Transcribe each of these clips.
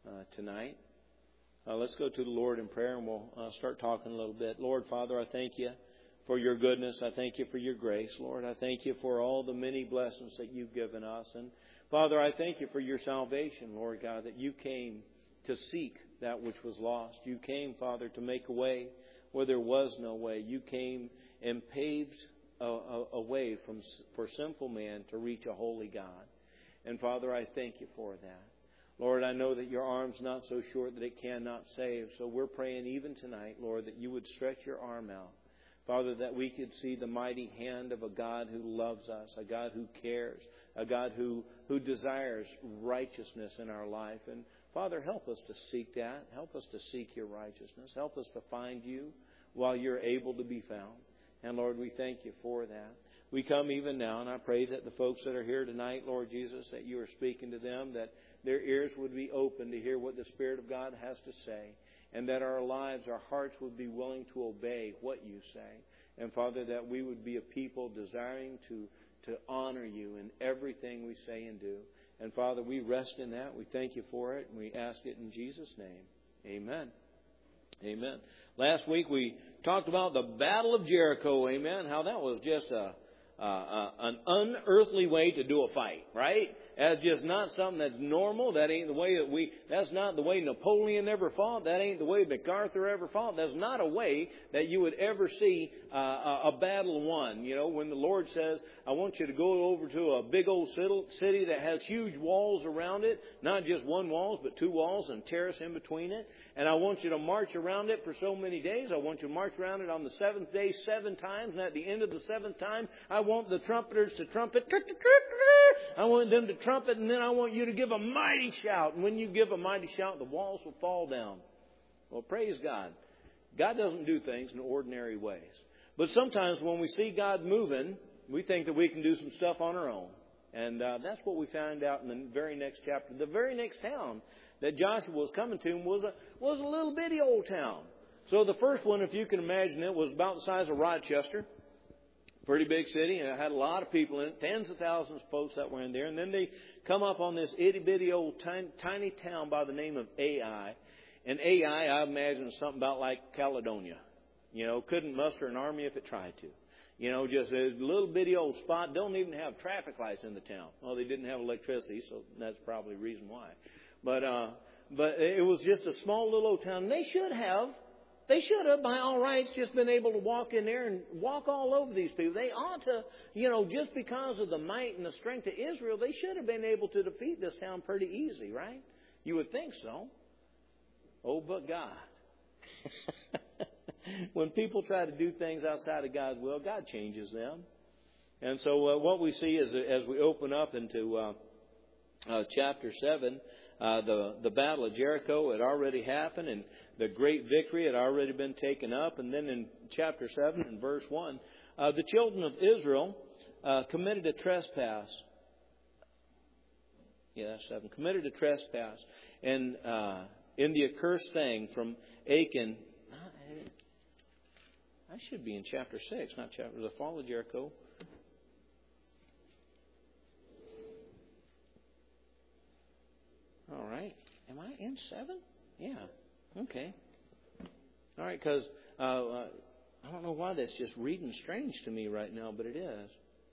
tonight. Let's go to the Lord in prayer, and we'll start talking a little bit. Lord, Father, I thank you for your goodness. I thank you for your grace. Lord, I thank you for all the many blessings that you've given us. And Father, I thank you for your salvation, Lord God, that you came to seek that which was lost. You came, Father, to make a way where there was no way. You came and paved a way for sinful man to reach a holy God. And Father, I thank you for that. Lord, I know that your arm's not so short that it cannot save. So we're praying even tonight, Lord, that you would stretch your arm out. Father, that we could see the mighty hand of a God who loves us, a God who cares, a God who desires righteousness in our life. And Father, help us to seek that. Help us to seek your righteousness. Help us to find you while you're able to be found. And Lord, we thank you for that. We come even now, and I pray that the folks that are here tonight, Lord Jesus, that you are speaking to them, that their ears would be open to hear what the Spirit of God has to say, and that our lives, our hearts would be willing to obey what you say. And Father, that we would be a people desiring to honor you in everything we say and do. And Father, we rest in that. We thank you for it, and we ask it in Jesus' name. Amen. Amen. Last week we talked about the Battle of Jericho. Amen. How that was just an unearthly way to do a fight, right? That's just not something that's normal. That ain't the way that's not the way Napoleon ever fought. That ain't the way MacArthur ever fought. That's not a way that you would ever see a battle won. You know, when the Lord says, I want you to go over to a big old city that has huge walls around it, not just one wall, but two walls and terrace in between it. And I want you to march around it for so many days. I want you to march around it on the seventh day 7 times. And at the end of the 7th time, I want the trumpeters to trumpet. I want them to trumpet, and then I want you to give a mighty shout. And when you give a mighty shout, the walls will fall down. Well, praise God. God doesn't do things in ordinary ways. But sometimes when we see God moving, we think that we can do some stuff on our own. And that's what we found out in the very next chapter. The very next town that Joshua was coming to was a little bitty old town. So the first one, if you can imagine it, was about the size of Rochester. Pretty big city, and it had a lot of people in it, tens of thousands of folks that were in there. And then they come up on this itty-bitty old tiny town by the name of Ai. And Ai, I imagine, is something about like Caledonia. You know, couldn't muster an army if it tried to. You know, just a little bitty old spot. Don't even have traffic lights in the town. Well, they didn't have electricity, so that's probably the reason why. But it was just a small little old town. And they should have, by all rights, just been able to walk in there and walk all over these people. They ought to, you know, just because of the might and the strength of Israel, they should have been able to defeat this town pretty easy, right? You would think so. Oh, but God. When people try to do things outside of God's will, God changes them. And so what we see is, as we open up into chapter 7, the Battle of Jericho had already happened, and the great victory had already been taken up. And then in chapter 7, in verse 1, the children of Israel committed a trespass. Yeah, that's 7. Committed a trespass. And in the accursed thing from Achan, I should be in chapter 6, not chapter, the fall of Jericho. All right. Am I in 7? Yeah. Okay. All right, because I don't know why that's just reading strange to me right now, but it is.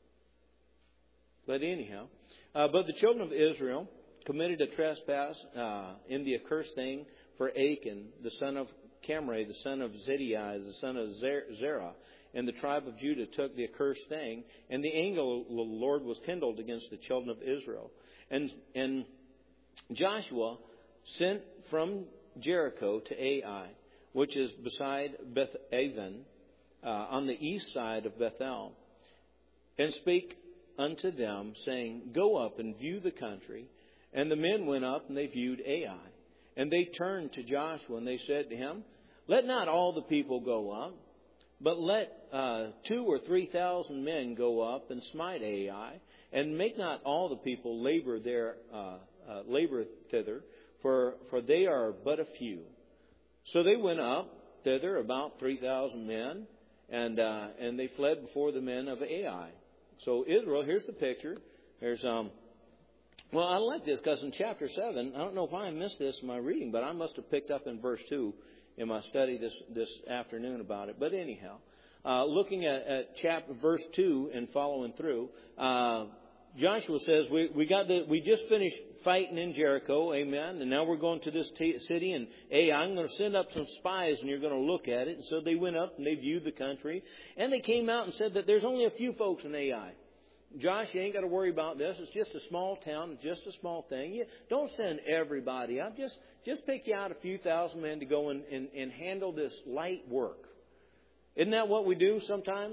But anyhow, but the children of Israel committed a trespass in the accursed thing for Achan, the son of Camre, the son of Zedai, the son of Zerah, and the tribe of Judah took the accursed thing, and the anger of the Lord was kindled against the children of Israel. And Joshua sent from Jericho to Ai, which is beside Beth-aven, on the east side of Bethel, and spake unto them, saying, Go up and view the country. And the men went up, and they viewed Ai. And they turned to Joshua, and they said to him, Let not all the people go up, but let 2,000 or 3,000 men go up and smite Ai, and make not all the people labor thither, for they are but a few. So they went up thither, about 3,000 men, and they fled before the men of Ai. So Israel, here's the picture. There's Well, I like this because in chapter 7, I don't know why I missed this in my reading, but I must have picked up in verse 2 in my study this afternoon about it. But anyhow, looking at verse 2 and following through, Joshua says, we just finished fighting in Jericho, amen, and now we're going to this city, and hey, I'm going to send up some spies, and you're going to look at it. And so they went up, and they viewed the country, and they came out and said that there's only a few folks in Ai. Josh, you ain't got to worry about this. It's just a small town, just a small thing. You don't send everybody up. Just pick you out a few thousand men to go and handle this light work. Isn't that what we do sometimes?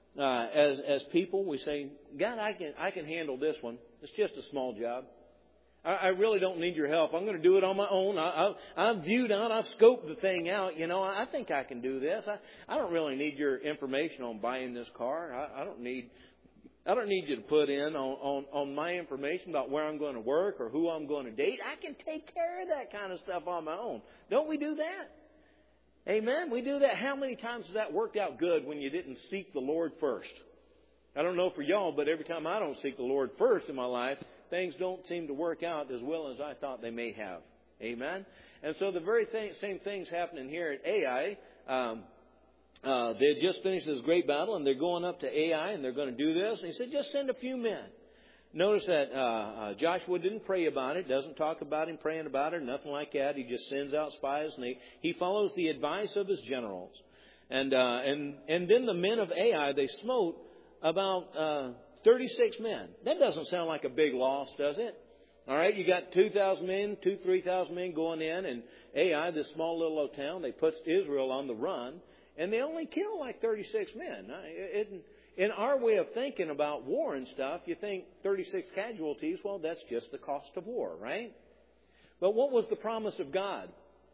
As people, we say, God, I can handle this one. It's just a small job. I really don't need your help. I'm going to do it on my own. I've viewed out. I've scoped the thing out. You know, I think I can do this. I don't really need your information on buying this car. I don't need you to put in on my information about where I'm going to work or who I'm going to date. I can take care of that kind of stuff on my own. Don't we do that? Amen? We do that. How many times has that worked out good when you didn't seek the Lord first? I don't know for y'all, but every time I don't seek the Lord first in my life, things don't seem to work out as well as I thought they may have. Amen? And so the very same thing's happening here at Ai. They had just finished this great battle, and they're going up to Ai, and they're going to do this. And he said, just send a few men. Notice that Joshua didn't pray about it, doesn't talk about him praying about it, nothing like that. He just sends out spies, and he follows the advice of his generals. And then the men of Ai, they smote about 36 men. That doesn't sound like a big loss, does it? All right, you got 2,000 men, 3,000 men going in, and Ai, this small little old town, they put Israel on the run. And they only kill like 36 men. In our way of thinking about war and stuff, you think 36 casualties, well, that's just the cost of war, right? But what was the promise of God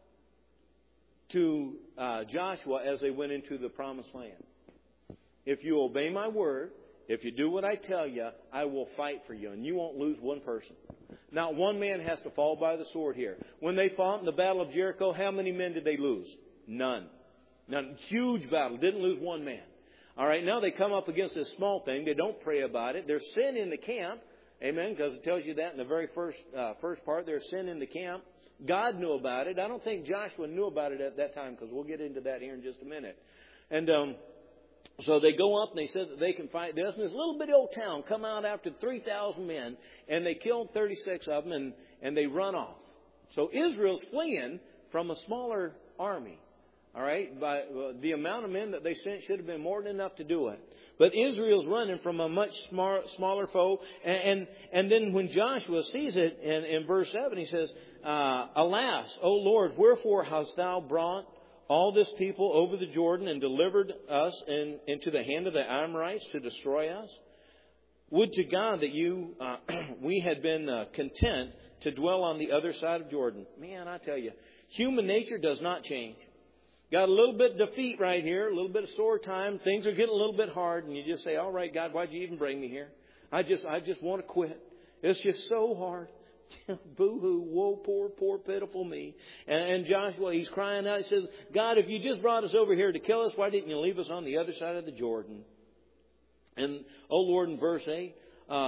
to Joshua as they went into the promised land? If you obey my word, if you do what I tell you, I will fight for you, and you won't lose one person. Not one man has to fall by the sword here. When they fought in the Battle of Jericho, how many men did they lose? None. Huge battle. Didn't lose one man. All right, now they come up against this small thing. They don't pray about it. There's sin in the camp. Amen, because it tells you that in the very first part. There's sin in the camp. God knew about it. I don't think Joshua knew about it at that time, because we'll get into that here in just a minute. And so they go up and they said that they can fight this. And this little bitty old town come out after 3,000 men, and they killed 36 of them, and they run off. So Israel's fleeing from a smaller army. All right, the amount of men that they sent should have been more than enough to do it. But Israel's running from a much smaller foe. And then when Joshua sees it in verse 7, he says, Alas, O Lord, wherefore hast thou brought all this people over the Jordan and delivered us into the hand of the Amorites to destroy us? Would to God that we had been content to dwell on the other side of Jordan. Man, I tell you, human nature does not change. Got a little bit of defeat right here, a little bit of sore time. Things are getting a little bit hard, and you just say, all right, God, why'd you even bring me here? I just want to quit. It's just so hard. Boo-hoo, woe, poor, pitiful me. And Joshua, he's crying out. He says, God, if you just brought us over here to kill us, why didn't you leave us on the other side of the Jordan? And, oh Lord, in verse 8,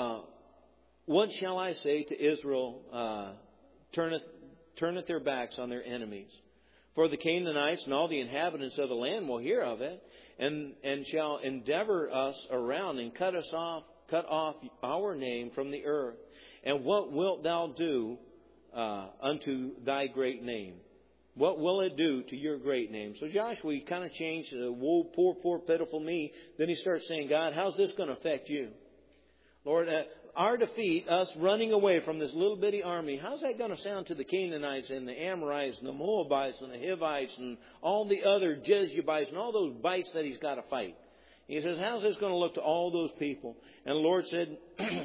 what shall I say to Israel, turneth their backs on their enemies? For the Canaanites and all the inhabitants of the land will hear of it, and shall endeavor us around and cut off our name from the earth. And what wilt thou do unto thy great name? What will it do to your great name? So Joshua, he kind of changed, woe, poor, pitiful me. Then he starts saying, God, how's this going to affect you? Lord, our defeat, us running away from this little bitty army, how's that going to sound to the Canaanites and the Amorites and the Moabites and the Hivites and all the other Jebusites and all those bites that he's got to fight? He says, how's this going to look to all those people? And the Lord said,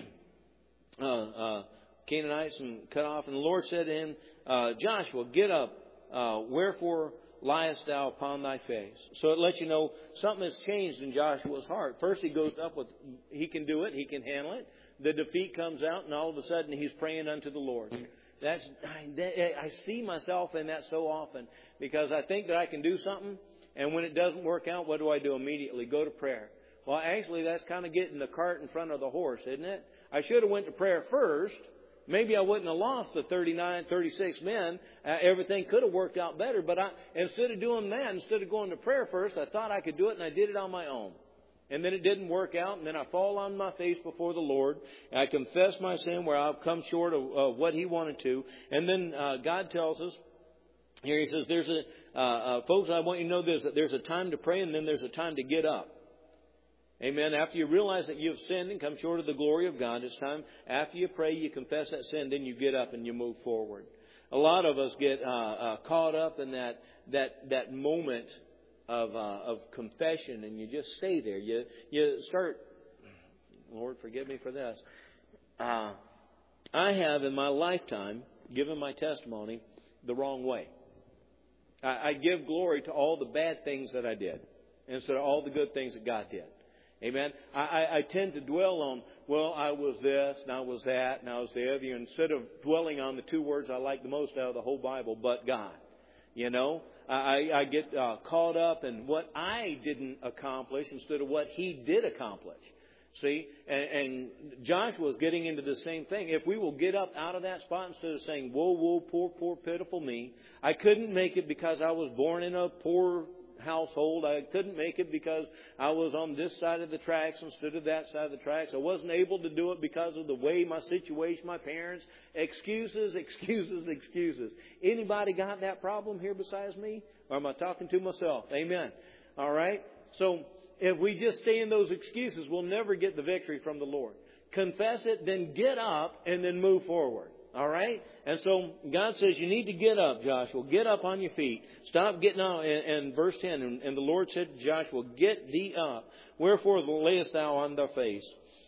Canaanites and cut off. And the Lord said to him, Joshua, get up. Wherefore liest thou upon thy face? So it lets you know something has changed in Joshua's heart. First he goes up with, he can do it, he can handle it. The defeat comes out, and all of a sudden he's praying unto the Lord. I see myself in that so often, because I think that I can do something, and when it doesn't work out, what do I do immediately? Go to prayer. Well, actually, that's kind of getting the cart in front of the horse, isn't it? I should have went to prayer first, Maybe I wouldn't have lost the 36 men. Everything could have worked out better. But instead of doing that, instead of going to prayer first, I thought I could do it, and I did it on my own. And then it didn't work out, and then I fall on my face before the Lord. And I confess my sin where I've come short of what He wanted to. And then God tells us, here He says, folks, I want you to know this, that there's a time to pray, and then there's a time to get up. Amen. After you realize that you've sinned and come short of the glory of God, it's time, after you pray, you confess that sin, then you get up and you move forward. A lot of us get caught up in that moment of confession, and you just stay there. You start, Lord, forgive me for this. I have in my lifetime given my testimony the wrong way. I give glory to all the bad things that I did instead of all the good things that God did. Amen. I tend to dwell on, well, I was this, and I was that, and I was the other, instead of dwelling on the two words I like the most out of the whole Bible, but God. You know, I get caught up in what I didn't accomplish instead of what He did accomplish. See, and Joshua was getting into the same thing. If we will get up out of that spot instead of saying, whoa, whoa, poor, poor, pitiful me. I couldn't make it because I was born in a poor household. I couldn't make it because I was on this side of the tracks instead of that side of the tracks. I wasn't able to do it because of the way my situation, my parents. Excuses, excuses, excuses. Anybody got that problem here besides me? Or am I talking to myself? Amen. All right. So if we just stay in those excuses, we'll never get the victory from the Lord. Confess it, then get up, and then move forward. All right? And so God says you need to get up, Joshua. Get up on your feet. Stop getting out. And verse 10, and the Lord said to Joshua, get thee up. Wherefore layest thou on thy face?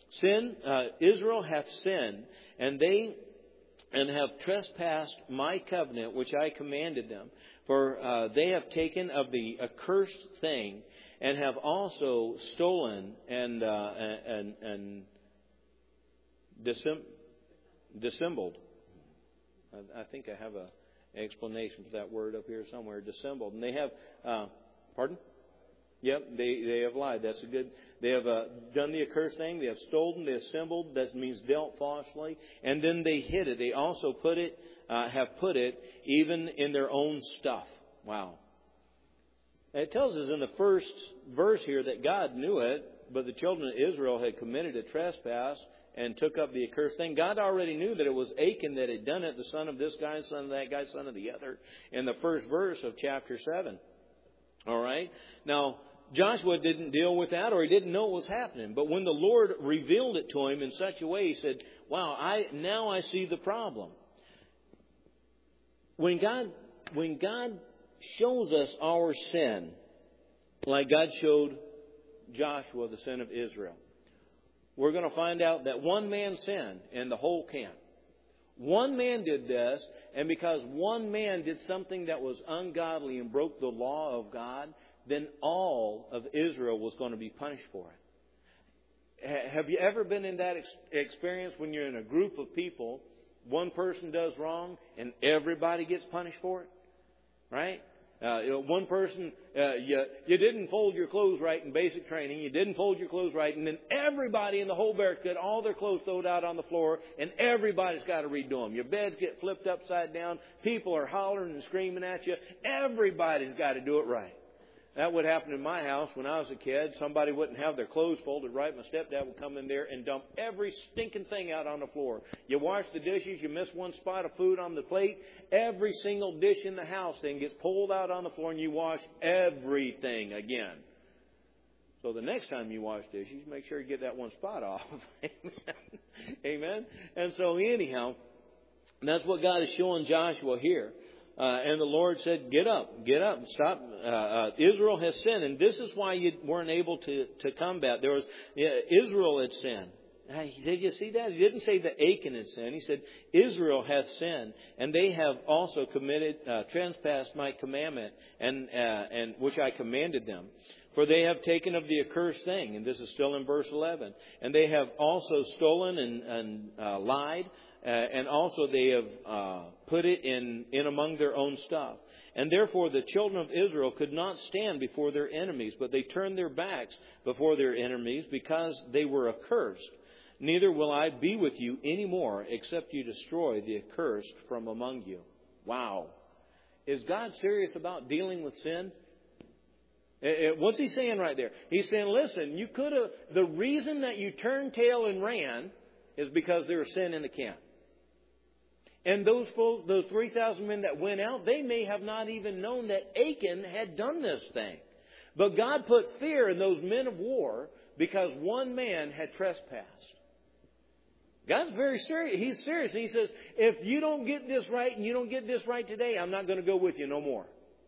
Israel hath sinned, and have trespassed my covenant which I commanded them. For they have taken of the accursed thing, and have also stolen and dissembled. I think I have an explanation for that word up here somewhere. Dissembled. And they have, pardon? Yep, they have lied. That's a good. They have done the accursed thing. They have stolen. They have dissembled. That means dealt falsely. And then they hid it. They also have put it even in their own stuff. Wow. And it tells us in the first verse here that God knew it, but the children of Israel had committed a trespass and took up the accursed thing. God already knew that it was Achan that had done it, the son of this guy, son of that guy, son of the other, in the first verse of chapter 7. All right? Now, Joshua didn't deal with that, or he didn't know what was happening. But when the Lord revealed it to him in such a way, he said, wow, now I see the problem. When God shows us our sin, like God showed Joshua the sin of Israel, we're going to find out that one man sinned and the whole camp. One man did this, and because one man did something that was ungodly and broke the law of God, then all of Israel was going to be punished for it. Have you ever been in that experience when you're in a group of people, one person does wrong and everybody gets punished for it? Right? One person, you didn't fold your clothes right in basic training. You didn't fold your clothes right. And then everybody in the whole barracks got all their clothes thrown out on the floor. And everybody's got to redo them. Your beds get flipped upside down. People are hollering and screaming at you. Everybody's got to do it right. That would happen in my house when I was a kid. Somebody wouldn't have their clothes folded right. My stepdad would come in there and dump every stinking thing out on the floor. You wash the dishes, you miss one spot of food on the plate. Every single dish in the house then gets pulled out on the floor, and you wash everything again. So the next time you wash dishes, make sure you get that one spot off. Amen. Amen. And so anyhow, that's what God is showing Joshua here. And the Lord said, get up, stop. Israel has sinned. And this is why you weren't able to combat. Israel had sinned. Did you see that? He didn't say that Achan had sinned. He said, Israel hath sinned. And they have also trespassed my commandment, and which I commanded them. For they have taken of the accursed thing. And this is still in verse 11. And they have also stolen and lied. And also they have put it in among their own stuff. And therefore the children of Israel could not stand before their enemies, but they turned their backs before their enemies because they were accursed. Neither will I be with you any more, except you destroy the accursed from among you. Wow. Is God serious about dealing with sin? What's He saying right there? He's saying, listen, the reason that you turned tail and ran is because there was sin in the camp. And those 3,000 men that went out, they may have not even known that Achan had done this thing. But God put fear in those men of war because one man had trespassed. God's very serious. He's serious. And He says, if you don't get this right and you don't get this right today, I'm not going to go with you no more.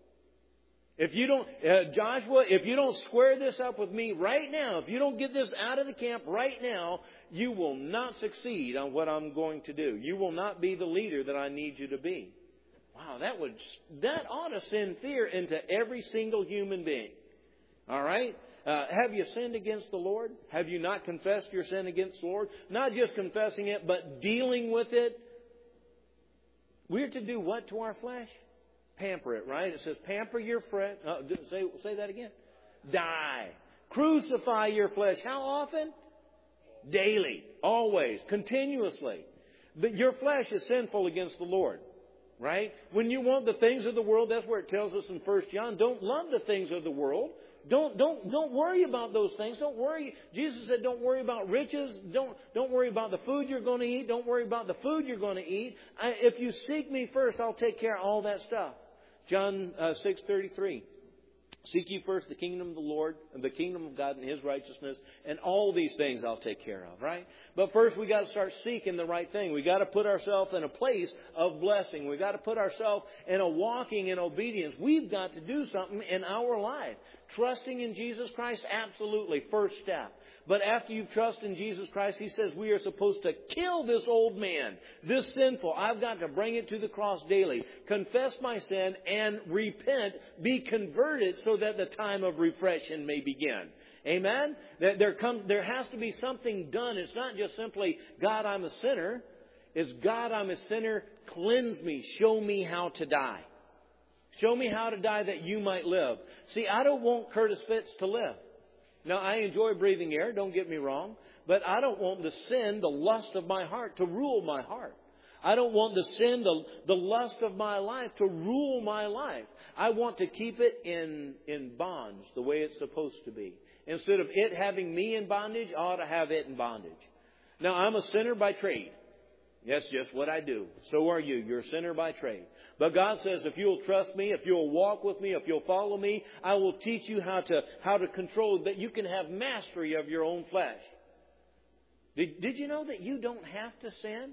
If you don't, Joshua, if you don't square this up with me right now, if you don't get this out of the camp right now, you will not succeed on what I'm going to do. You will not be the leader that I need you to be. Wow, that ought to send fear into every single human being. All right? Have you sinned against the Lord? Have you not confessed your sin against the Lord? Not just confessing it, but dealing with it. We're to do what to our flesh? Pamper it, right? It says, pamper your flesh. Say that again. Die. Crucify your flesh. How often? Daily. Always. Continuously. Your flesh is sinful against the Lord. Right? When you want the things of the world, that's where it tells us in 1 John, don't love the things of the world. Don't worry about those things. Don't worry. Jesus said, don't worry about riches. Don't worry about the food you're going to eat. Don't worry about the food you're going to eat. If you seek me first, I'll take care of all that stuff. John 6:33. Seek ye first the kingdom of the Lord, and the kingdom of God and His righteousness, and all these things I'll take care of, right? But first we got to start seeking the right thing. We got to put ourselves in a place of blessing. We got to put ourselves in a walking in obedience. We've got to do something in our life. Trusting in Jesus Christ, absolutely, first step. But after you've trusted in Jesus Christ, He says we are supposed to kill this old man, this sinful. I've got to bring it to the cross daily. Confess my sin and repent, be converted so that the time of refreshing may begin. Amen? There has to be something done. It's not just simply, God, I'm a sinner. It's, God, I'm a sinner. Cleanse me. Show me how to die. Show me how to die that you might live. See, I don't want Curtis Fitz to live. Now, I enjoy breathing air, don't get me wrong. But I don't want the sin, the lust of my heart to rule my heart. I don't want the sin, the lust of my life to rule my life. I want to keep it in bonds the way it's supposed to be. Instead of it having me in bondage, I ought to have it in bondage. Now, I'm a sinner by trade. That's just what I do. So are you. You're a sinner by trade. But God says, if you'll trust me, if you'll walk with me, if you'll follow me, I will teach you how to control, that you can have mastery of your own flesh. Did you know that you don't have to sin?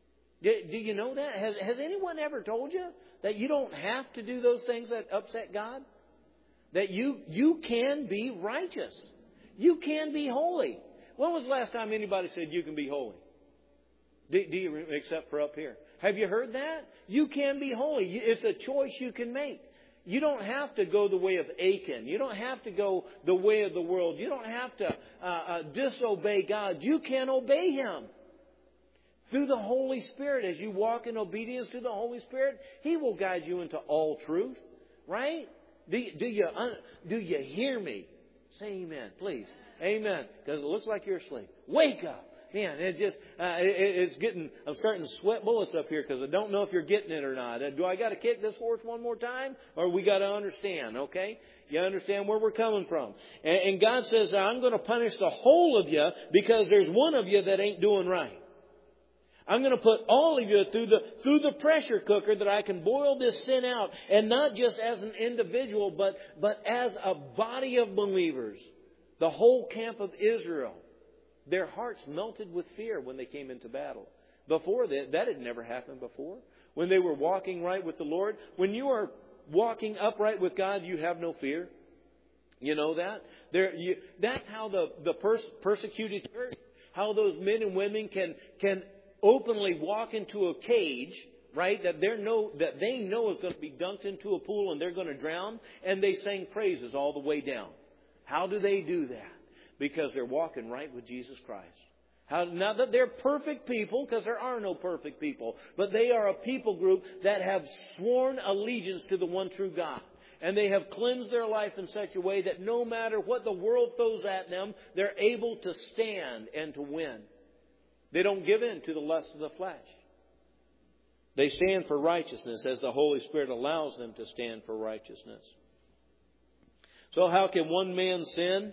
Do you know that? Has anyone ever told you that you don't have to do those things that upset God? That you can be righteous. You can be holy. When was the last time anybody said you can be holy? Do you, except for up here? Have you heard that? You can be holy. It's a choice you can make. You don't have to go the way of Achan. You don't have to go the way of the world. You don't have to disobey God. You can obey Him. Through the Holy Spirit, as you walk in obedience to the Holy Spirit, He will guide you into all truth. Right? Do you hear me? Say amen, please. Amen. Because it looks like you're asleep. Wake up. Man, it's getting, I'm starting to sweat bullets up here because I don't know if you're getting it or not. Do I got to kick this horse one more time? Or we got to understand, okay? You understand where we're coming from. And God says, I'm going to punish the whole of you because there's one of you that ain't doing right. I'm going to put all of you through the pressure cooker that I can boil this sin out. And not just as an individual, but as a body of believers. The whole camp of Israel. Their hearts melted with fear when they came into battle. Before that had never happened before. When they were walking right with the Lord. When you are walking upright with God, you have no fear. You know that? That's how the persecuted church, how those men and women can openly walk into a cage, right? That they know is going to be dunked into a pool and they're going to drown. And they sang praises all the way down. How do they do that? Because they're walking right with Jesus Christ. Now that they're perfect people, because there are no perfect people, but they are a people group that have sworn allegiance to the one true God. And they have cleansed their life in such a way that no matter what the world throws at them, they're able to stand and to win. They don't give in to the lust of the flesh. They stand for righteousness as the Holy Spirit allows them to stand for righteousness. So how can one man sin?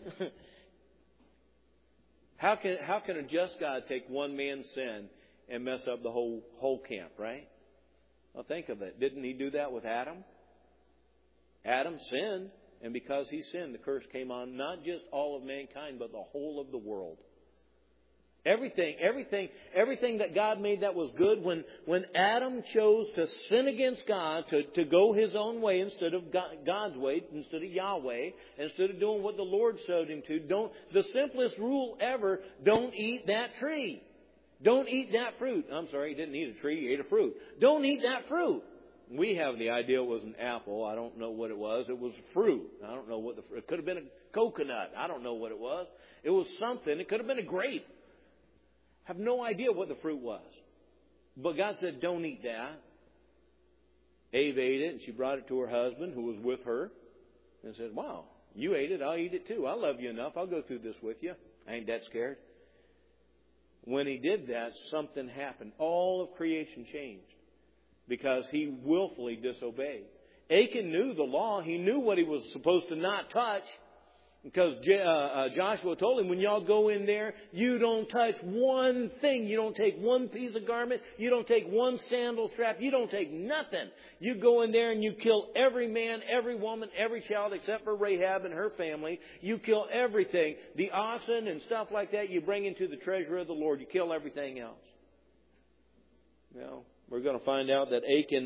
How can a just God take one man's sin and mess up the whole camp, right? Well, think of it. Didn't He do that with Adam? Adam sinned, and because he sinned, the curse came on not just all of mankind, but the whole of the world. Everything that God made that was good, when Adam chose to sin against God, to go his own way instead of God's way, instead of Yahweh, instead of doing what the Lord showed him to, the simplest rule ever, don't eat that tree. Don't eat that fruit. I'm sorry, he didn't eat a tree, he ate a fruit. Don't eat that fruit. We have the idea it was an apple. I don't know what it was. It was fruit. I don't know what it could have been a coconut. I don't know what it was. It was something. It could have been a grape. Have no idea what the fruit was. But God said, don't eat that. Eve ate it, and she brought it to her husband, who was with her, and said, wow, you ate it, I'll eat it too. I love you enough. I'll go through this with you. I ain't that scared. When he did that, something happened. All of creation changed because he willfully disobeyed. Achan knew the law. He knew what he was supposed to not touch. Because Joshua told him, when y'all go in there, you don't touch one thing. You don't take one piece of garment. You don't take one sandal strap. You don't take nothing. You go in there and you kill every man, every woman, every child except for Rahab and her family. You kill everything. The oxen and stuff like that you bring into the treasury of the Lord. You kill everything else. Now, we're going to find out that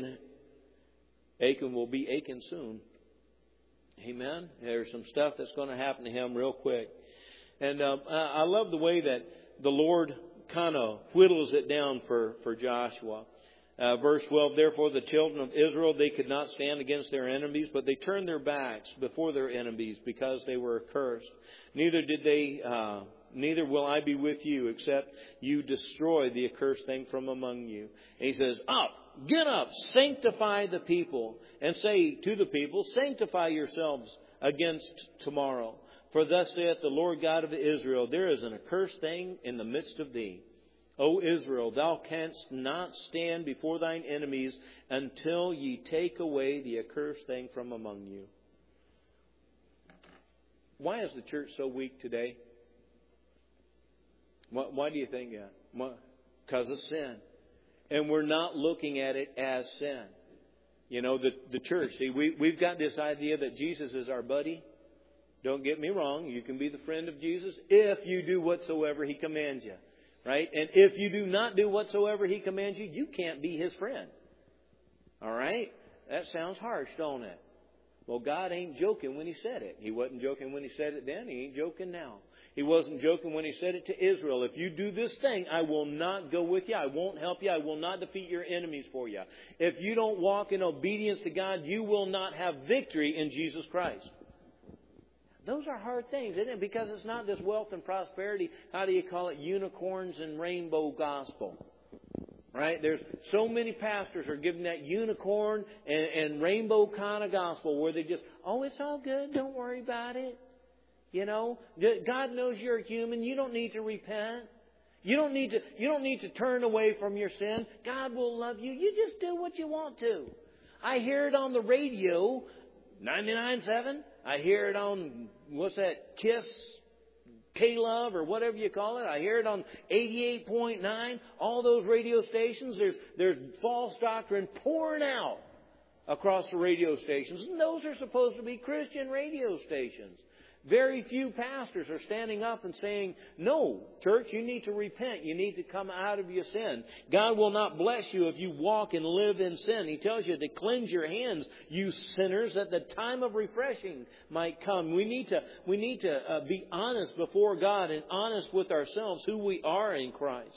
Achan will be Achan soon. Amen. There's some stuff that's going to happen to him real quick. And I love the way that the Lord kind of whittles it down for Joshua. Verse 12, therefore the children of Israel, they could not stand against their enemies, but they turned their backs before their enemies because they were accursed. Neither will I be with you, except you destroy the accursed thing from among you. And he says, up, get up, sanctify the people, and say to the people, sanctify yourselves against tomorrow. For thus saith the Lord God of Israel, there is an accursed thing in the midst of thee. O Israel, thou canst not stand before thine enemies until ye take away the accursed thing from among you. Why is the church so weak today? Why do you think that? Because of sin. And we're not looking at it as sin. You know, the church, see, we've got this idea that Jesus is our buddy. Don't get me wrong. You can be the friend of Jesus if you do whatsoever He commands you. Right? And if you do not do whatsoever He commands you, you can't be His friend. All right? That sounds harsh, don't it? Well, God ain't joking when He said it. He wasn't joking when He said it then. He ain't joking now. He wasn't joking when He said it to Israel. If you do this thing, I will not go with you. I won't help you. I will not defeat your enemies for you. If you don't walk in obedience to God, you will not have victory in Jesus Christ. Those are hard things, isn't it? Because it's not this wealth and prosperity, how do you call it, unicorns and rainbow gospel. Right? There's so many pastors are giving that unicorn and rainbow kind of gospel where they just, oh, it's all good. Don't worry about it. You know, God knows you're a human. You don't need to repent. You don't need to turn away from your sin. God will love you. You just do what you want to. I hear it on the radio, 99.7. I hear it on, what's that, KISS, K-Love, or whatever you call it. I hear it on 88.9. All those radio stations, there's false doctrine pouring out across the radio stations. And those are supposed to be Christian radio stations. Very few pastors are standing up and saying, no, church, you need to repent. You need to come out of your sin. God will not bless you if you walk and live in sin. He tells you to cleanse your hands, you sinners, that the time of refreshing might come. We need to be honest before God and honest with ourselves who we are in Christ.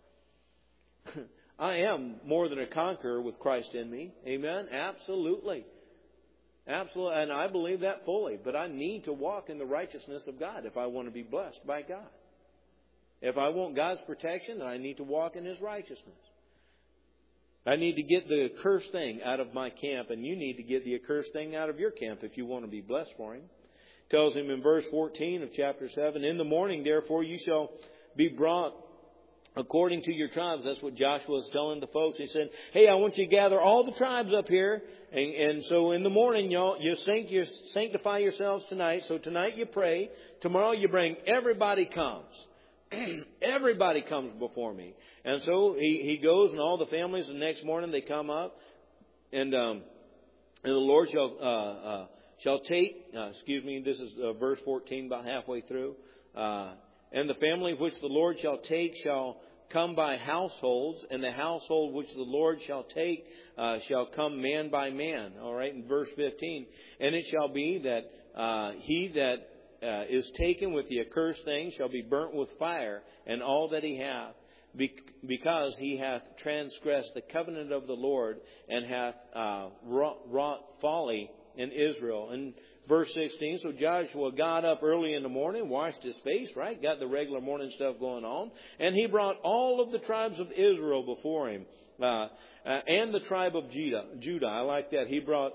I am more than a conqueror with Christ in me. Amen? Absolutely. Absolutely, and I believe that fully. But I need to walk in the righteousness of God if I want to be blessed by God. If I want God's protection, then I need to walk in His righteousness. I need to get the accursed thing out of my camp, and you need to get the accursed thing out of your camp if you want to be blessed for Him. It tells him in verse 14 of chapter 7, in the morning, therefore, you shall be brought according to your tribes. That's what Joshua was telling the folks. He said, hey, I want you to gather all the tribes up here. And so in the morning, y'all, you sanctify yourselves tonight. So tonight you pray. Tomorrow you bring, everybody comes. Everybody comes before me. And so he goes, and all the families, the next morning they come up. And the Lord shall take, this is verse 14, about halfway through. And the family which the Lord shall take shall come by households, and the household which the Lord shall take shall come man by man. All right, in verse 15. And it shall be that he that is taken with the accursed thing shall be burnt with fire, and all that he hath, because he hath transgressed the covenant of the Lord, and hath wrought folly in Israel. And verse 16, so Joshua got up early in the morning, washed his face, right? Got the regular morning stuff going on. And he brought all of the tribes of Israel before him. And the tribe of Judah. I like that. He brought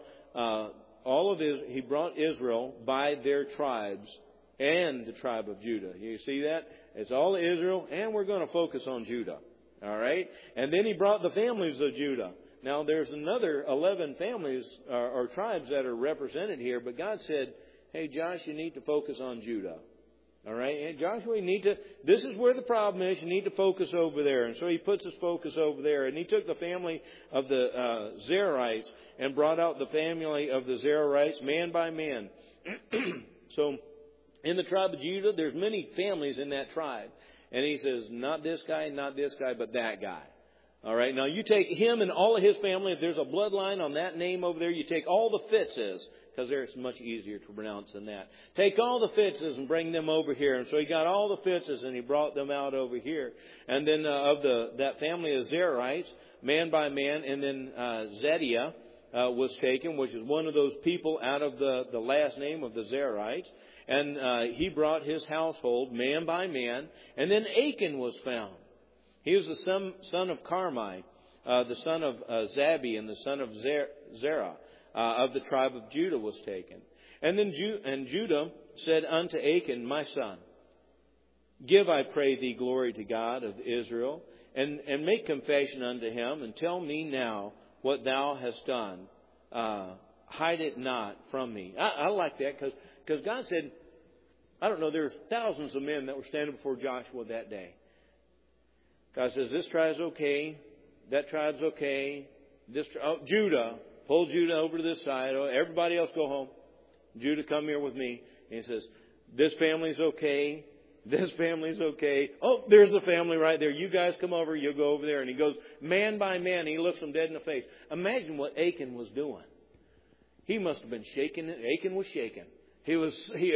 he brought Israel by their tribes and the tribe of Judah. You see that? It's all Israel, and we're going to focus on Judah. All right? And then he brought the families of Judah. Now, there's another 11 families or tribes that are represented here, but God said, hey, Josh, you need to focus on Judah. All right? And Joshua, this is where the problem is. You need to focus over there. And so he puts his focus over there. And he took the family of the Zerahs and brought out the family of the Zerahs man by man. So in the tribe of Judah, there's many families in that tribe. And he says, not this guy, but that guy. All right. Now you take him and all of his family. If there's a bloodline on that name over there, you take all the Fitzes, because it's much easier to pronounce than that. Take all the Fitzes and bring them over here. And so he got all the Fitzes and he brought them out over here. And then that family of Zerites, man by man, and then Zediah was taken, which is one of those people out of the last name of the Zerites. And he brought his household man by man. And then Achan was found. He was the son of Carmi, the son of Zabi, and the son of Zerah, of the tribe of Judah was taken. And then Judah said unto Achan, my son, give, I pray thee, glory to God of Israel, and make confession unto him, and tell me now what thou hast done. Hide it not from me. I like that because God said, I don't know, there's thousands of men that were standing before Joshua that day. God says, this tribe's okay, that tribe's okay, Judah, pull Judah over to this side, everybody else go home. Judah, come here with me. And he says, this family's okay, this family's okay. Oh, there's the family right there. You guys come over, you'll go over there. And he goes man by man, he looks them dead in the face. Imagine what Achan was doing. He must have been shaking. Achan was shaking. Because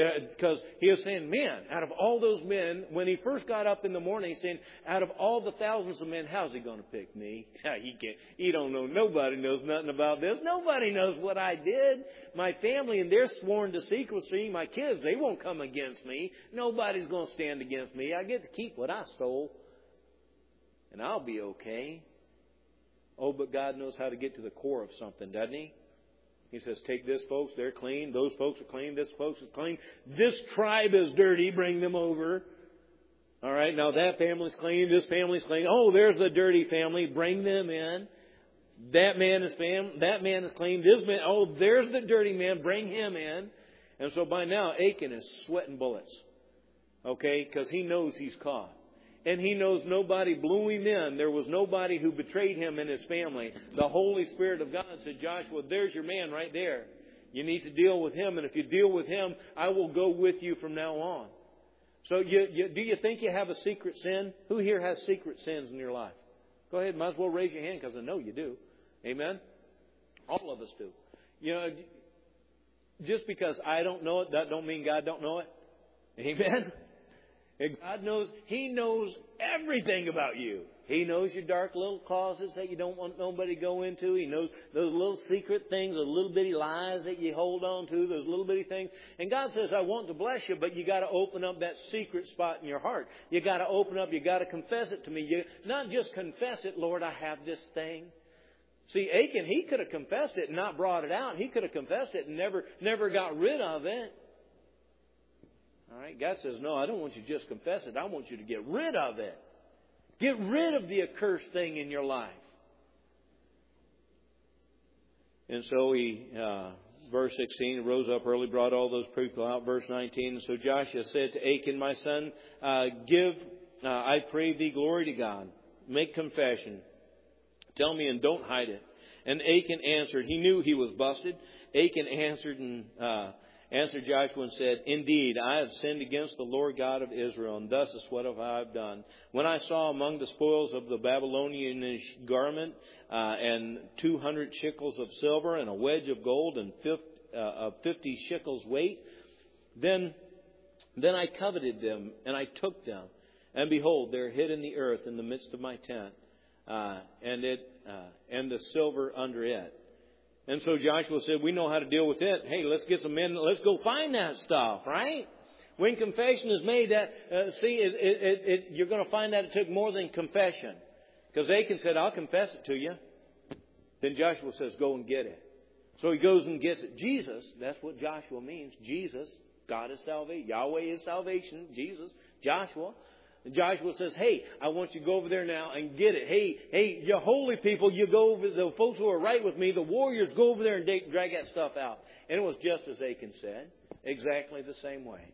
he was saying, man, out of all those men, when he first got up in the morning, he's saying, out of all the thousands of men, how's he going to pick me? He can't. He don't know. Nobody knows nothing about this. Nobody knows what I did. My family, and they're sworn to secrecy. My kids, they won't come against me. Nobody's going to stand against me. I get to keep what I stole, and I'll be okay. Oh, but God knows how to get to the core of something, doesn't He? He says, take this, folks, they're clean. Those folks are clean. This folks is clean. This tribe is dirty. Bring them over. All right, now that family's clean. This family's clean. Oh, there's the dirty family. Bring them in. That man is clean. This man, oh, there's the dirty man. Bring him in. And so by now, Achan is sweating bullets. Okay, because he knows he's caught. And he knows nobody blew him in. There was nobody who betrayed him and his family. The Holy Spirit of God said, Joshua, there's your man right there. You need to deal with him. And if you deal with him, I will go with you from now on. So do you think you have a secret sin? Who here has secret sins in your life? Go ahead. Might as well raise your hand because I know you do. Amen? All of us do. You know, just because I don't know it, that don't mean God don't know it. Amen? And God knows, He knows everything about you. He knows your dark little closets that you don't want nobody to go into. He knows those little secret things, those little bitty lies that you hold on to, those little bitty things. And God says, I want to bless you, but you got to open up that secret spot in your heart. You got to open up, you got to confess it to me. You not just confess it, Lord, I have this thing. See, Achan, he could have confessed it and not brought it out. He could have confessed it and never got rid of it. All right, God says, no, I don't want you to just confess it. I want you to get rid of it. Get rid of the accursed thing in your life. And so he, verse 16, rose up early, brought all those people out. Verse 19, so Joshua said to Achan, my son, I pray thee, glory to God. Make confession. Tell me and don't hide it. And Achan answered. He knew he was busted. Achan answered Joshua and said, indeed, I have sinned against the Lord God of Israel, and thus is what I have done. When I saw among the spoils of the Babylonian garment and 200 shekels of silver and a wedge of gold and 50 shekels weight, then I coveted them and I took them. And behold, they're hid in the earth in the midst of my tent, and the silver under it. And so Joshua said, we know how to deal with it. Hey, let's get some men. Let's go find that stuff, right? When confession is made, you're going to find that it took more than confession. Because Achan said, I'll confess it to you. Then Joshua says, go and get it. So he goes and gets it. Jesus, that's what Joshua means. Jesus, God is salvation. Yahweh is salvation. Jesus, Joshua. And Joshua says, hey, I want you to go over there now and get it. Hey, you holy people, you go over, the folks who are right with me, the warriors, go over there and drag that stuff out. And it was just as Achan said, exactly the same way.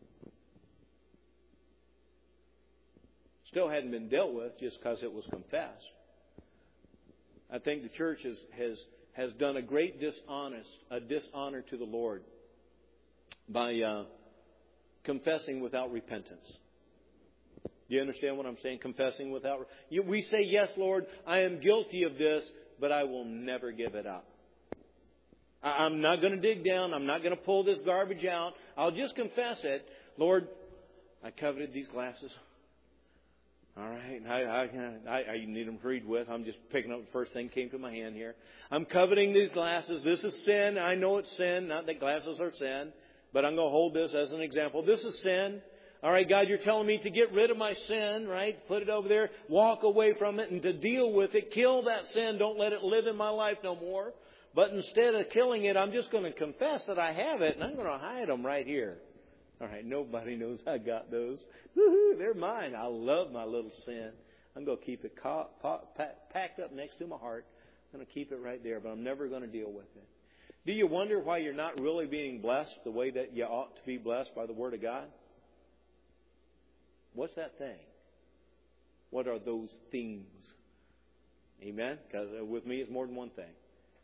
Still hadn't been dealt with just because it was confessed. I think the church has done a great dishonor to the Lord by confessing without repentance. Do you understand what I'm saying? Confessing without... We say, yes, Lord, I am guilty of this, but I will never give it up. I'm not going to dig down. I'm not going to pull this garbage out. I'll just confess it. Lord, I coveted these glasses. All right. I need them to read with. I'm just picking up the first thing that came to my hand here. I'm coveting these glasses. This is sin. I know it's sin. Not that glasses are sin. But I'm going to hold this as an example. This is sin. All right, God, you're telling me to get rid of my sin, right? Put it over there, walk away from it, and to deal with it, kill that sin. Don't let it live in my life no more. But instead of killing it, I'm just going to confess that I have it, and I'm going to hide them right here. All right, nobody knows I got those. Woo-hoo, they're mine. I love my little sin. I'm going to keep it packed up next to my heart. I'm going to keep it right there, but I'm never going to deal with it. Do you wonder why you're not really being blessed the way that you ought to be blessed by the Word of God? What's that thing? What are those things? Amen? Because with me, it's more than one thing.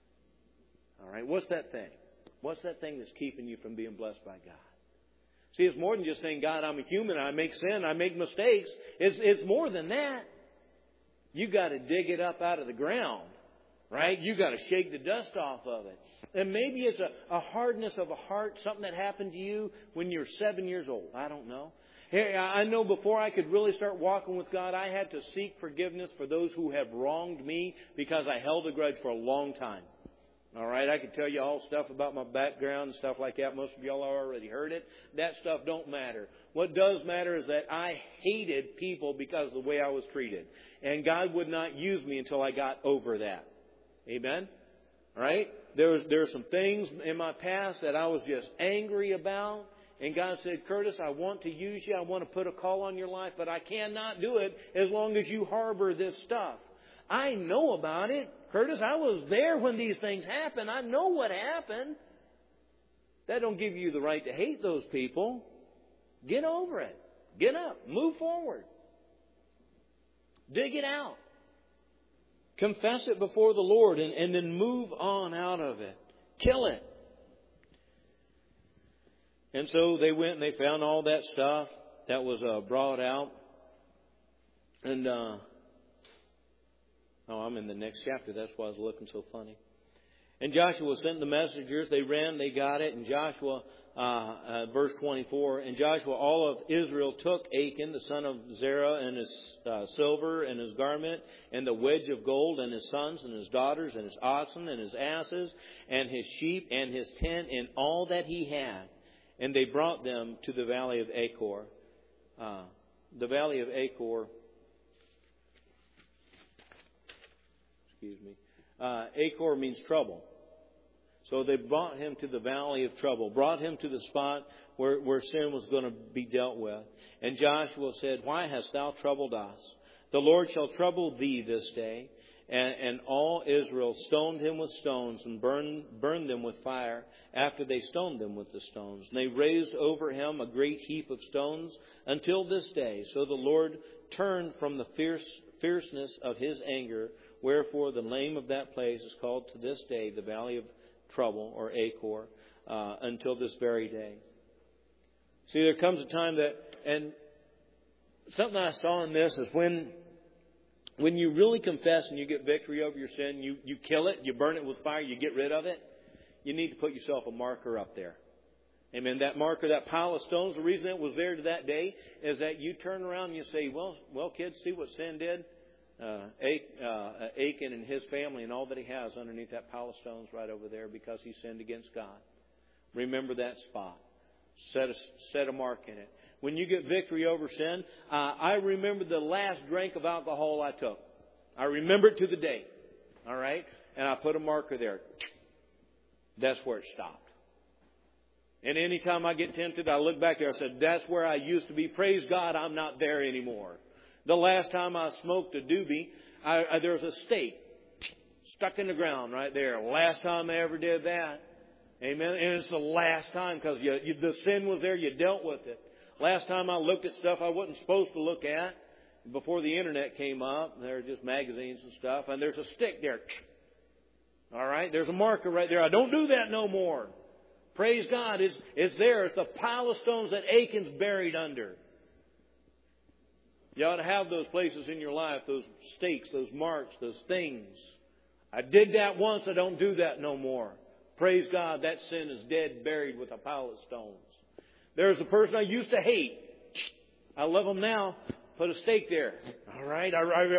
All right, what's that thing? What's that thing that's keeping you from being blessed by God? See, it's more than just saying, God, I'm a human. I make sin. I make mistakes. It's more than that. You've got to dig it up out of the ground. Right? You've got to shake the dust off of it. And maybe it's a hardness of a heart, something that happened to you when you're 7 years old. I don't know. Hey, I know before I could really start walking with God, I had to seek forgiveness for those who have wronged me because I held a grudge for a long time. All right, I could tell you all stuff about my background and stuff like that. Most of y'all already heard it. That stuff don't matter. What does matter is that I hated people because of the way I was treated. And God would not use me until I got over that. Amen? All right? There are some things in my past that I was just angry about. And God said, Curtis, I want to use you. I want to put a call on your life, but I cannot do it as long as you harbor this stuff. I know about it. Curtis, I was there when these things happened. I know what happened. That don't give you the right to hate those people. Get over it. Get up. Move forward. Dig it out. Confess it before the Lord and then move on out of it. Kill it. And so they went and they found all that stuff that was brought out. And, I'm in the next chapter. That's why I was looking so funny. And Joshua sent the messengers. They ran, they got it. And Joshua, verse 24, and Joshua, all of Israel, took Achan, the son of Zerah, and his silver and his garment, and the wedge of gold, and his sons and his daughters, and his oxen and his asses, and his sheep, and his tent, and all that he had. And they brought them to the valley of Achor. The valley of Achor. Achor means trouble. So they brought him to the valley of trouble. Brought him to the spot where sin was going to be dealt with. And Joshua said, Why hast thou troubled us? The Lord shall trouble thee this day. And all Israel stoned him with stones and burned them with fire after they stoned them with the stones. And they raised over him a great heap of stones until this day. So the Lord turned from the fierceness of his anger. Wherefore the name of that place is called to this day the Valley of Trouble, or Achor, until this very day. See, there comes a time that, and something I saw in this is when you really confess and you get victory over your sin, you kill it, you burn it with fire, you get rid of it, you need to put yourself a marker up there. Amen. That marker, that pile of stones, the reason it was there to that day is that you turn around and you say, well, kids, see what sin did? Achan and his family and all that he has underneath that pile of stones right over there because he sinned against God. Remember that spot. Set a mark in it. When you get victory over sin, I remember the last drink of alcohol I took. I remember it to the day. All right? And I put a marker there. That's where it stopped. And anytime I get tempted, I look back there. I said, that's where I used to be. Praise God, I'm not there anymore. The last time I smoked a doobie, there was a stake stuck in the ground right there. Last time I ever did that. Amen. And it's the last time because the sin was there. You dealt with it. Last time I looked at stuff I wasn't supposed to look at before the internet came up. There were just magazines and stuff. And there's a stick there. All right. There's a marker right there. I don't do that no more. Praise God. It's there. It's the pile of stones that Achan's buried under. You ought to have those places in your life, those stakes, those marks, those things. I did that once. I don't do that no more. Praise God. That sin is dead, buried with a pile of stones. There's a person I used to hate. I love them now. Put a stake there. All right.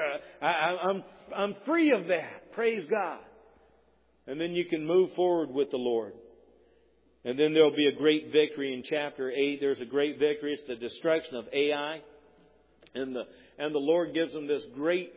I'm free of that. Praise God. And then you can move forward with the Lord. And then there'll be a great victory in chapter 8. There's a great victory. It's the destruction of Ai. And the Lord gives them this great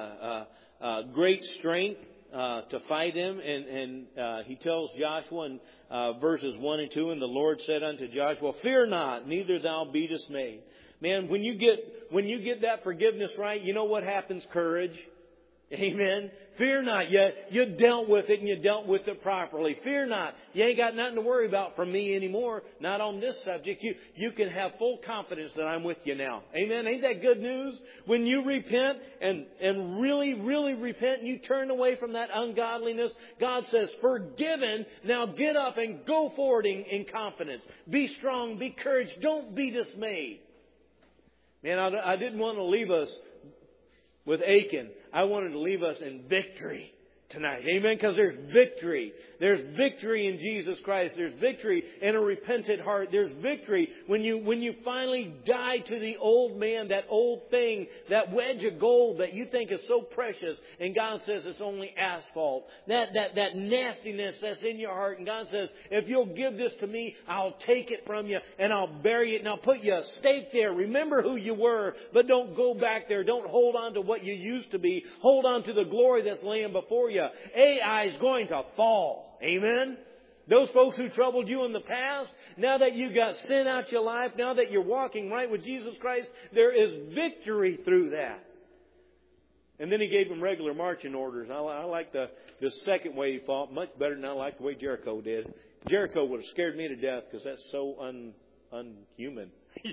strength to fight him. And he tells Joshua in verses 1 and 2, and the Lord said unto Joshua, fear not, neither thou be dismayed. Man, when you get that forgiveness right, you know what happens? Courage. Amen. Fear not. You dealt with it and you dealt with it properly. Fear not. You ain't got nothing to worry about from me anymore. Not on this subject. You can have full confidence that I'm with you now. Amen. Ain't that good news? When you repent and really, really repent and you turn away from that ungodliness, God says, forgiven. Now get up and go forward in confidence. Be strong. Be courage. Don't be dismayed. Man, I didn't want to leave us with Achan. I wanted to leave us in victory tonight. Amen? Because there's victory. There's victory in Jesus Christ. There's victory in a repentant heart. There's victory when you finally die to the old man, that old thing, that wedge of gold that you think is so precious. And God says it's only asphalt. That nastiness that's in your heart. And God says, if you'll give this to me, I'll take it from you and I'll bury it and I'll put you a stake there. Remember who you were, but don't go back there. Don't hold on to what you used to be. Hold on to the glory that's laying before you. Ai is going to fall. Amen? Those folks who troubled you in the past, now that you got sin out your life, now that you're walking right with Jesus Christ, there is victory through that. And then he gave them regular marching orders. I like the second way he fought much better than I like the way Jericho did. Jericho would have scared me to death because that's so unhuman.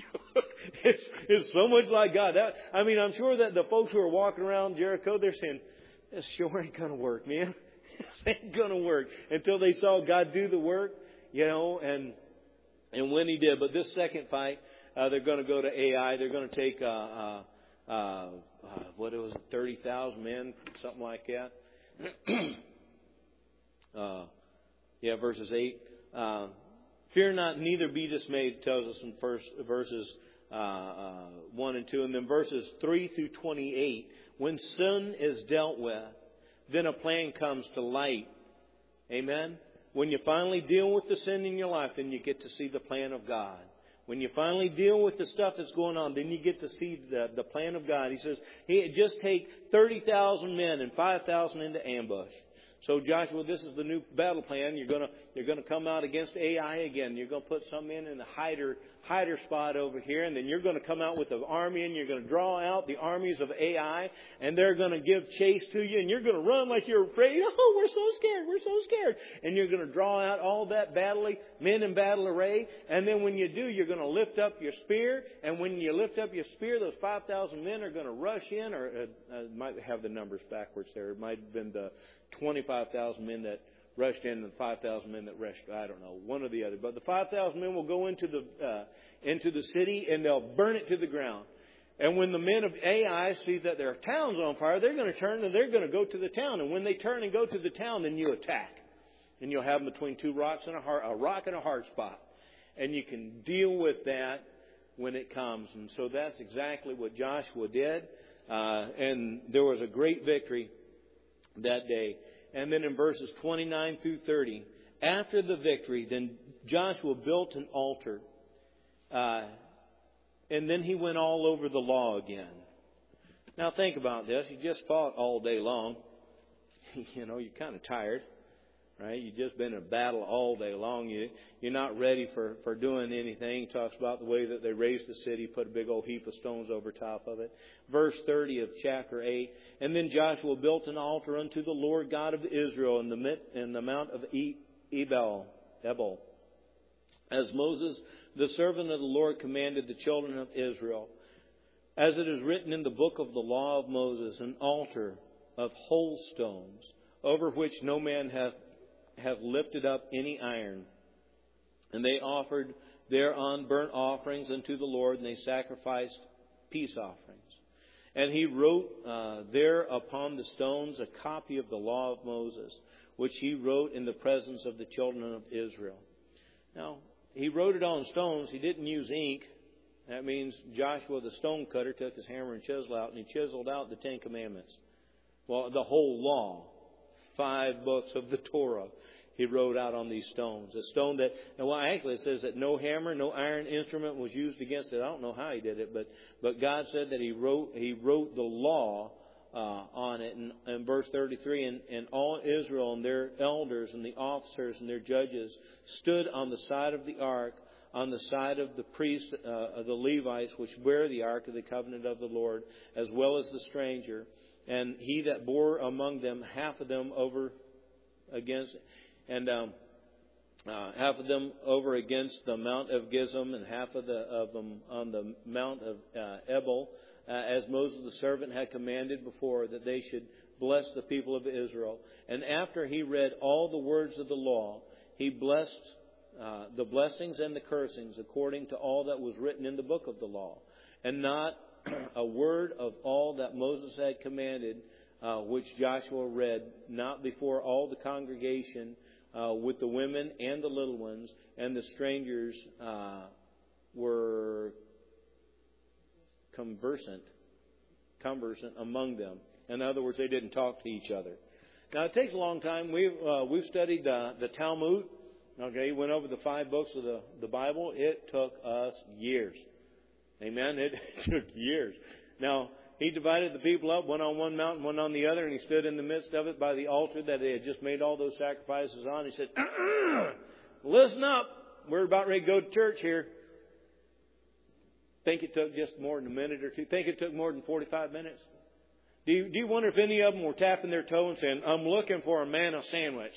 It's so much like God. I'm sure that the folks who are walking around Jericho, they're saying, this sure ain't going to work, man. This ain't going to work. Until they saw God do the work, and when he did. But this second fight, they're going to go to Ai. They're going to take, 30,000 men, something like that. Verses 8. Fear not, neither be dismayed, tells us in verses 1 and 2. And then verses 3 through 28. When sin is dealt with, then a plan comes to light. Amen? When you finally deal with the sin in your life, then you get to see the plan of God. When you finally deal with the stuff that's going on, then you get to see the plan of God. He says, just take 30,000 men and 5,000 into ambush. So Joshua, this is the new battle plan. You're gonna come out against Ai again. You're gonna put some in the hider spot over here, and then you're gonna come out with the army, and you're gonna draw out the armies of Ai, and they're gonna give chase to you, and you're gonna run like you're afraid. Oh, we're so scared. And you're gonna draw out all that men in battle array, and then when you do, you're gonna lift up your spear, and when you lift up your spear, those 5,000 men are gonna rush in, or might have the numbers backwards there. It might have been the 25,000 men that rushed in and the 5,000 men that rushed, I don't know, one or the other. But the 5,000 men will go into the city, and they'll burn it to the ground. And when the men of Ai see that their town's on fire, they're going to turn and they're going to go to the town. And when they turn and go to the town, then you attack. And you'll have them between two rocks and a rock and a hard spot. And you can deal with that when it comes. And so that's exactly what Joshua did. And there was a great victory that day. And then in verses 29 through 30, after the victory, then Joshua built an altar. And then he went all over the law again. Now think about this. You just fought all day long. You're kind of tired, right? You've just been in a battle all day long. You're not ready for doing anything. He talks about the way that they raised the city, put a big old heap of stones over top of it. Verse 30 of chapter 8. And then Joshua built an altar unto the Lord God of Israel in the mount of Ebal, as Moses, the servant of the Lord, commanded the children of Israel. As it is written in the book of the law of Moses, an altar of whole stones, over which no man hath lifted up any iron. And they offered thereon burnt offerings unto the Lord, and they sacrificed peace offerings. And he wrote there upon the stones a copy of the law of Moses, which he wrote in the presence of the children of Israel. Now, he wrote it on stones. He didn't use ink. That means Joshua, the stone cutter, took his hammer and chisel out, and he chiseled out the 10 Commandments. Well, the whole law, 5 books of the Torah, he wrote out on these stones. A stone that, actually it says that no hammer, no iron instrument was used against it. I don't know how he did it, but God said that he wrote the law on it. And in verse 33, and all Israel and their elders and the officers and their judges stood on the side of the ark, on the side of the priests, of the Levites, which bear the ark of the covenant of the Lord, as well as the stranger. And he that bore among them half of them over against, and half of them over against the mount of Gizom, and half of them on the mount of Ebal, as Moses the servant had commanded before, that they should bless the people of Israel. And after he read all the words of the law, he blessed the blessings and the cursings according to all that was written in the book of the law. And not a word of all that Moses had commanded, which Joshua read, not before all the congregation, with the women and the little ones, and the strangers were conversant among them. In other words, they didn't talk to each other. Now, it takes a long time. We've studied the Talmud. Okay, went over the 5 books of the Bible. It took us years. Amen. It took years. Now, he divided the people up, one on one mountain, one on the other, and he stood in the midst of it by the altar that they had just made all those sacrifices on. He said, listen up. We're about ready to go to church here. Think it took just more than a minute or two? Think it took more than 45 minutes? Do you wonder if any of them were tapping their toe and saying, I'm looking for a manna sandwich?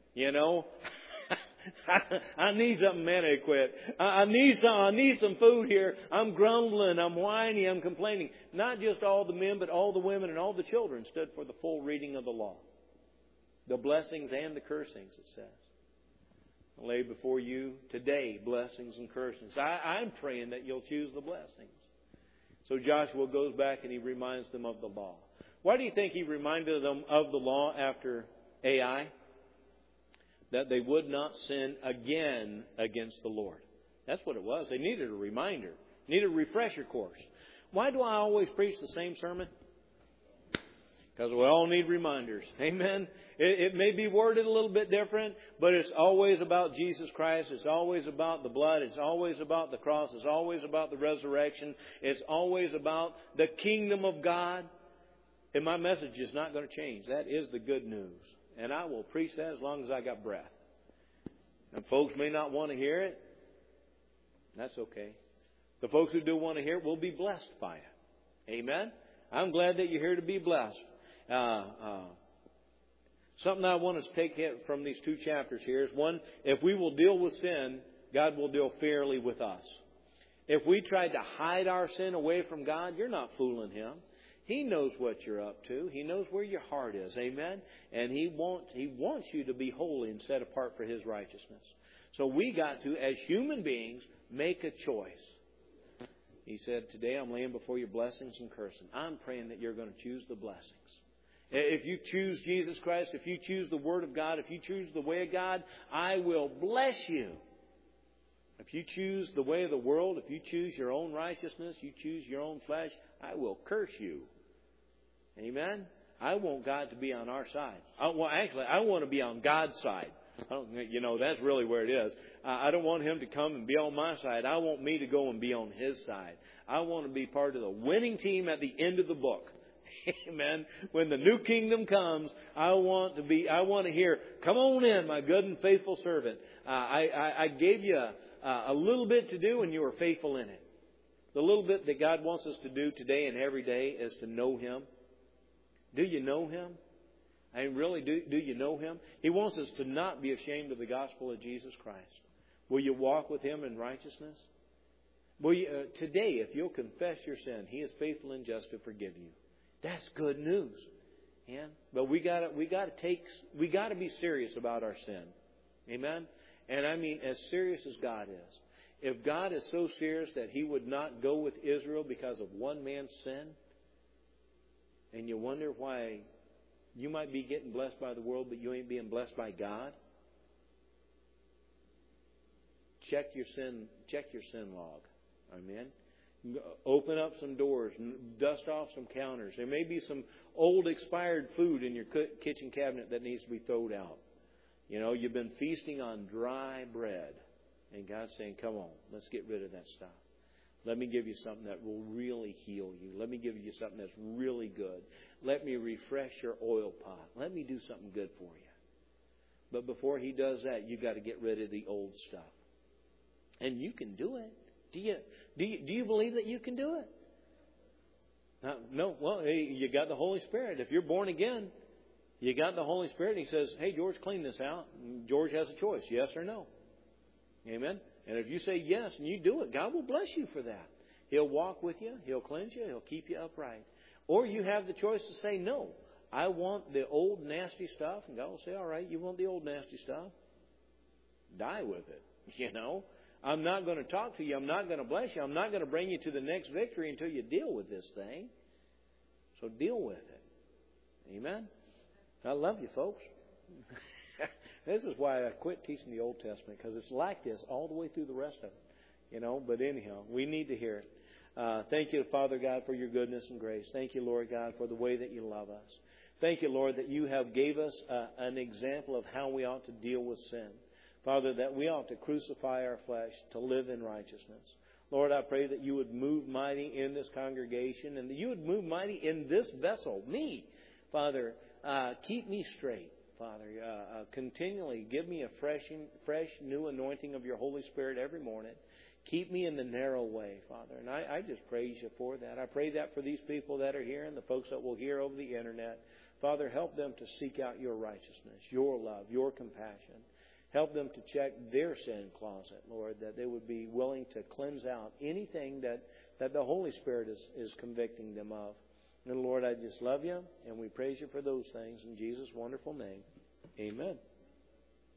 I need something manna quit. I need some food here. I'm grumbling. I'm whining. I'm complaining. Not just all the men, but all the women and all the children stood for the full reading of the law. The blessings and the cursings, it says. I lay before you today blessings and cursings. I'm praying that you'll choose the blessings. So Joshua goes back and he reminds them of the law. Why do you think he reminded them of the law after Ai? That they would not sin again against the Lord. That's what it was. They needed a reminder. Needed a refresher course. Why do I always preach the same sermon? Because we all need reminders. Amen? It may be worded a little bit different, but it's always about Jesus Christ. It's always about the blood. It's always about the cross. It's always about the resurrection. It's always about the kingdom of God. And my message is not going to change. That is the good news. And I will preach that as long as I got breath. And folks may not want to hear it. That's okay. The folks who do want to hear it will be blessed by it. Amen? I'm glad that you're here to be blessed. Something I want to take from these 2 chapters here is, one, if we will deal with sin, God will deal fairly with us. If we try to hide our sin away from God, you're not fooling Him. He knows what you're up to. He knows where your heart is. Amen? And He wants you to be holy and set apart for His righteousness. So we got to, as human beings, make a choice. He said, today I'm laying before you blessings and cursing. I'm praying that you're going to choose the blessings. If you choose Jesus Christ, if you choose the Word of God, if you choose the way of God, I will bless you. If you choose the way of the world, if you choose your own righteousness, you choose your own flesh, I will curse you. Amen? I want God to be on our side. I want to be on God's side. That's really where it is. I don't want Him to come and be on my side. I want me to go and be on His side. I want to be part of the winning team at the end of the book. Amen. When the new kingdom comes, I want to hear, come on in, my good and faithful servant. I gave you a little bit to do and you were faithful in it. The little bit that God wants us to do today and every day is to know Him. Do you know Him? I mean, really, do you know Him? He wants us to not be ashamed of the gospel of Jesus Christ. Will you walk with Him in righteousness? Will you, today, if you'll confess your sin, He is faithful and just to forgive you. That's good news. Yeah? But we gotta be serious about our sin. Amen? And I mean, as serious as God is. If God is so serious that He would not go with Israel because of one man's sin, and you wonder why you might be getting blessed by the world, but you ain't being blessed by God, check your sin log. Amen? Open up some doors, dust off some counters. There may be some old expired food in your kitchen cabinet that needs to be thrown out. You've been feasting on dry bread. And God's saying, come on, let's get rid of that stuff. Let me give you something that will really heal you. Let me give you something that's really good. Let me refresh your oil pot. Let me do something good for you. But before He does that, you've got to get rid of the old stuff. And you can do it. Do you believe that you can do it? No. Well, hey, you got the Holy Spirit. If you're born again, you got the Holy Spirit. He says, hey, George, clean this out. And George has a choice, yes or no. Amen? And if you say yes and you do it, God will bless you for that. He'll walk with you. He'll cleanse you. He'll keep you upright. Or you have the choice to say, no, I want the old nasty stuff. And God will say, all right, you want the old nasty stuff? Die with it. I'm not going to talk to you. I'm not going to bless you. I'm not going to bring you to the next victory until you deal with this thing. So deal with it. Amen? I love you, folks. This is why I quit teaching the Old Testament, because it's like this all the way through the rest of it. But anyhow, we need to hear it. Thank you, Father God, for your goodness and grace. Thank you, Lord God, for the way that you love us. Thank you, Lord, that you have gave us an example of how we ought to deal with sin. Father, that we ought to crucify our flesh to live in righteousness. Lord, I pray that you would move mighty in this congregation and that you would move mighty in this vessel, me. Father, keep me straight. Father, continually give me a fresh, new anointing of your Holy Spirit every morning. Keep me in the narrow way, Father. And I just praise you for that. I pray that for these people that are here and the folks that will hear over the internet. Father, help them to seek out your righteousness, your love, your compassion. Help them to check their sin closet, Lord, that they would be willing to cleanse out anything that the Holy Spirit is convicting them of. And Lord, I just love you, and we praise you for those things in Jesus' wonderful name. Amen.